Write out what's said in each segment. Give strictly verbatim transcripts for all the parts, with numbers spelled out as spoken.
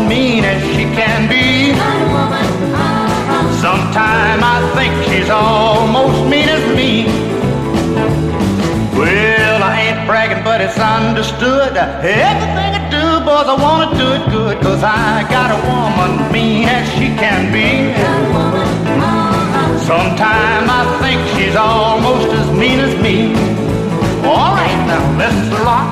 mean as she can be. Sometime I think she's almost mean as me. Well, I ain't bragging, but it's understood. Everything I do, boys, I wanna do it good, 'cause I got a woman mean as she can be. Sometime I think she's almost as mean as me. All right, now let's rock.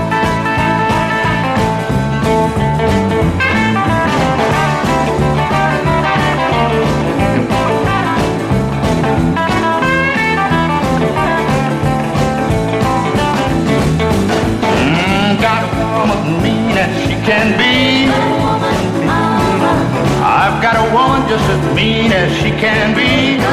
Can be. I've got a woman just as mean as she can be.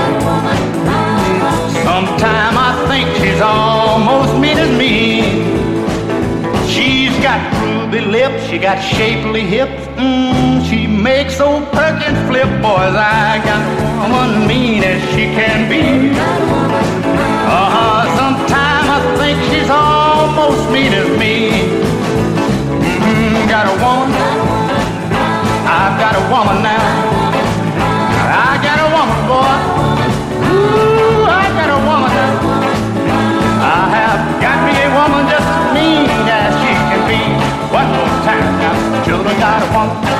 Sometime I think she's almost mean as me. She's got ruby lips, she got shapely hips. Mm, she makes old Perkins flip, boys. I got a woman mean as she can be. Uh-huh, sometime I think she's almost mean as me. Got a woman, I've got a woman now. I got a woman, boy. Ooh, I got a woman now. I have got me a woman just as mean as she can be. One more time now, children, got a woman.